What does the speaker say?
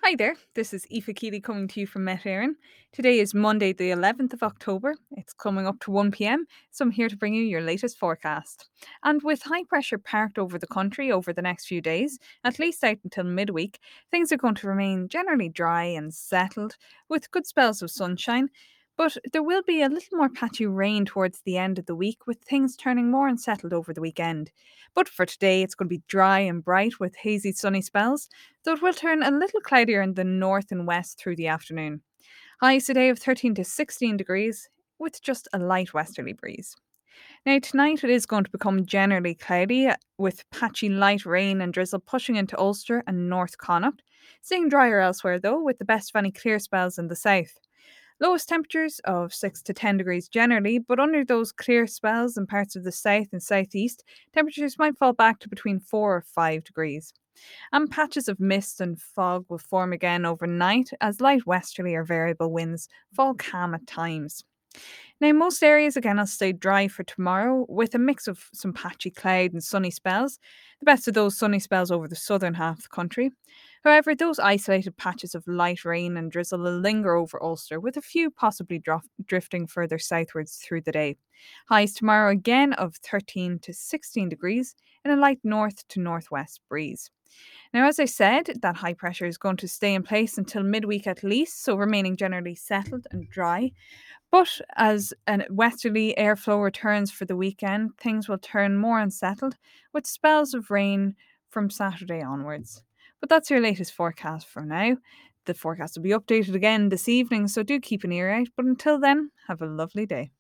Hi there, this is Aoife Keeley coming to you from Met Éireann. Today is Monday, the 11th of October. It's coming up to 1 pm, so I'm here to bring you your latest forecast. And with high pressure parked over the country over the next few days, at least out until midweek, things are going to remain generally dry and settled, with good spells of sunshine. But there will be a little more patchy rain towards the end of the week, with things turning more unsettled over the weekend. But for today, it's going to be dry and bright with hazy sunny spells, though it will turn a little cloudier in the north and west through the afternoon. Highs today of 13 to 16 degrees, with just a light westerly breeze. Now, tonight it is going to become generally cloudy, with patchy light rain and drizzle pushing into Ulster and North Connacht. Staying drier elsewhere, though, with the best of any clear spells in the south. Lowest temperatures of 6 to 10 degrees generally, but under those clear spells in parts of the south and southeast, temperatures might fall back to between 4 or 5 degrees. And patches of mist and fog will form again overnight as light westerly or variable winds fall calm at times. Now, most areas again will stay dry for tomorrow with a mix of some patchy cloud and sunny spells, the best of those sunny spells over the southern half of the country. However, those isolated patches of light rain and drizzle will linger over Ulster, with a few possibly drifting further southwards through the day. Highs tomorrow again of 13 to 16 degrees in a light north to northwest breeze. Now, as I said, that high pressure is going to stay in place until midweek at least, so remaining generally settled and dry. But as a westerly airflow returns for the weekend, things will turn more unsettled with spells of rain from Saturday onwards. But that's your latest forecast for now. The forecast will be updated again this evening, so do keep an ear out. But until then, have a lovely day.